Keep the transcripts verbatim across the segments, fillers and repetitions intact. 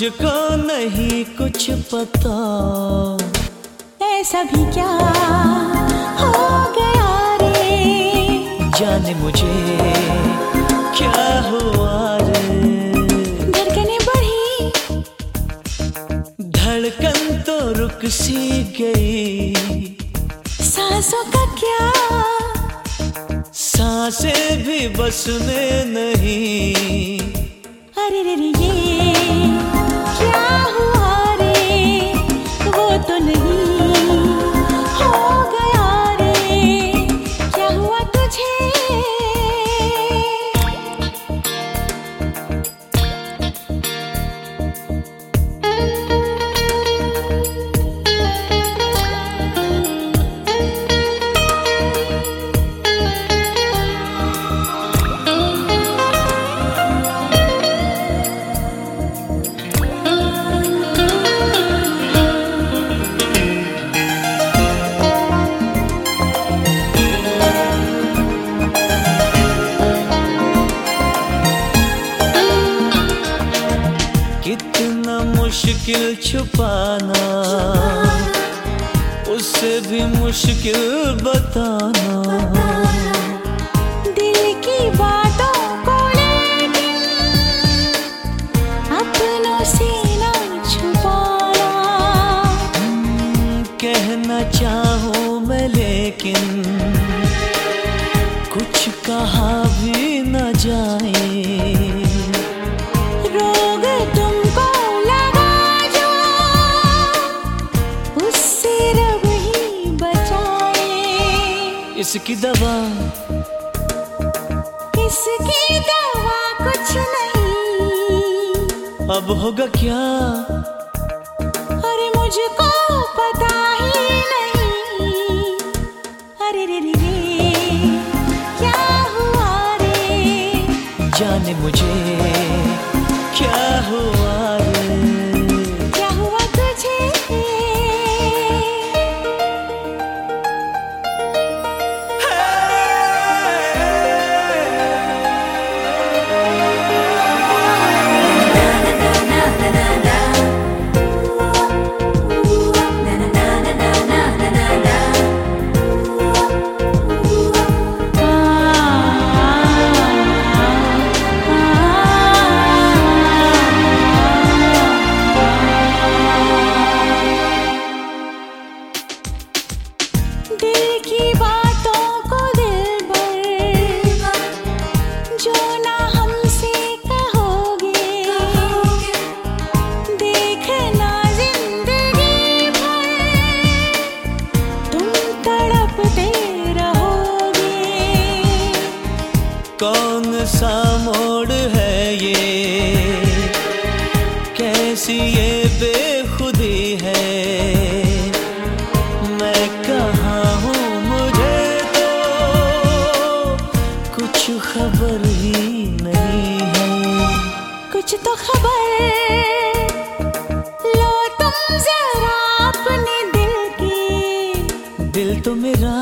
मुझको नहीं कुछ पता, ऐसा भी क्या हो गया रे, जाने मुझे क्या हुआ रे। धड़कने बढ़ी, धड़कन तो रुक सी गई, सांसों का क्या, सांसें भी बस में नहीं। अरे रे रे ये क्या हुआ रे, वो तो नहीं हो गया रे, क्या हुआ तुझे। कितना मुश्किल छुपाना, उससे भी मुश्किल बताना। दिल की बातों को लेकिन अपनों से ना छुपाना। कहना चाहूँ मैं लेकिन कुछ कहा भी न जाए। रोग तुमको लगा जो, उससे रब ही बचाए। इसकी दवा, इसकी दवा कुछ नहीं, अब होगा क्या, अरे मुझको पता ही नहीं। अरे रे रे रे क्या हुआ रे, जाने मुझे क्या हुआ रे। क्या हुआ तुझे। दिल की बातों को दिल भर, जो ना हमसे कहोगे, देखना जिंदगी भर तुम तड़पते रहोगे। कौन सा मोड़ है ये, कैसी ये बेखुदी है। मैं कहाँ हूँ मुझे तो कुछ खबर ही नहीं है। कुछ तो खबर लो तुम जरा अपने दिल की। दिल तो मेरा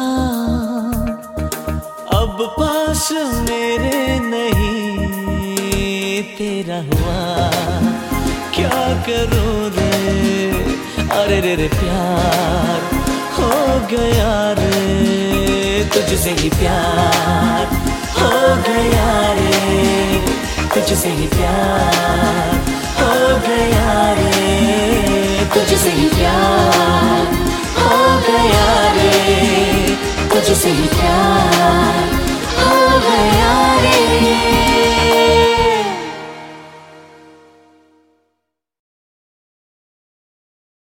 अब पास मेरे नहीं, तेरा हुआ क्या करूँ रे। अरे रे रे प्यार हो गया रे, तुझसे ही प्यार हो गया रे, तुझसे ही प्यार हो गया रे, तुझसे ही प्यार हो गया रे, तुझसे ही प्यार